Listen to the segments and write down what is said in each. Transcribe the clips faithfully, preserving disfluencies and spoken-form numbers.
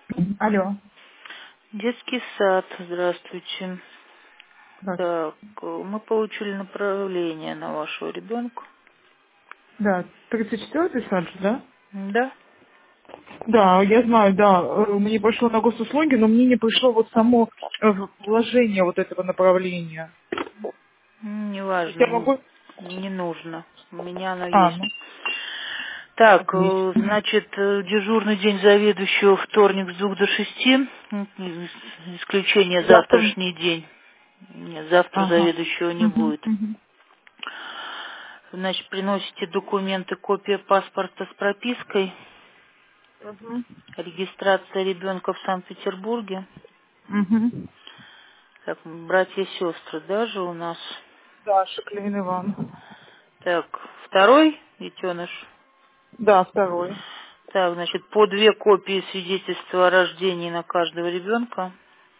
Алло. Детский сад, здравствуйте. Здравствуйте. Так, э, мы получили направление на вашего ребенка. Да, тридцать четвёртый сад, же, да? Да? Да, я знаю, да. э, Мне пришло на госуслуги, но мне не пришло вот само э, в- вложение вот этого направления. М, То есть я Неважно, могу... не нужно. У меня оно А, есть. ну, Так, э, отлично. значит, э, дежурный день заведующего вторник с двух до шести. М, ис- Исключение Завтра... завтрашний день. Нет, завтра Ага. заведующего не Угу, будет. угу, Значит, приносите документы, копия паспорта с пропиской, угу, регистрация ребенка в Санкт-Петербурге. угу. Так, братья и сестры даже у нас. Да, Шаклин Иван. Так, второй детеныш. Да, второй. Так, значит, по две копии свидетельства о рождении на каждого ребенка.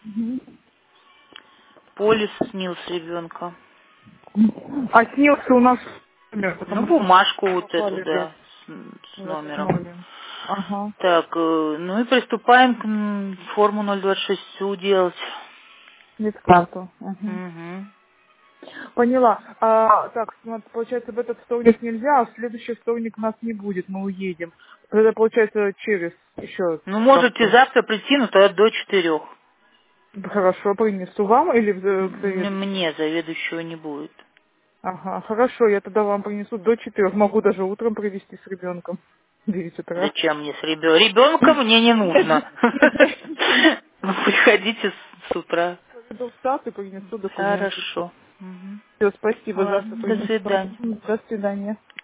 Полис СНИЛС ребенка. А снился у нас номер, Ну, потому что бумажку вот эту, попали, да, да, с, с в этот номером. номер. Ага. Так, э, ну и приступаем к м, форму ноль двадцать шесть делать. Медкарту. Угу. Угу. Поняла. А, так, смотри, получается, в этот вторник нельзя, а в следующий вторник нас не будет, мы уедем. Тогда, получается, через еще Ну, можете как-то. завтра прийти, но тогда до четырех. Хорошо, принесу вам или в- э, к М, заведующему? Мне заведующего не будет. Ага, хорошо, я тогда вам принесу до четырех. Могу даже утром привезти с ребенком. В девять утра. Зачем мне с ребенком? Ребенка мне не нужно. Нет, нет, нет. Вы приходите с с утра. Поведу в сад и принесу документы. Хорошо. Мгм. Все, спасибо, завтра Ладно, до принесу. свидания. До свидания.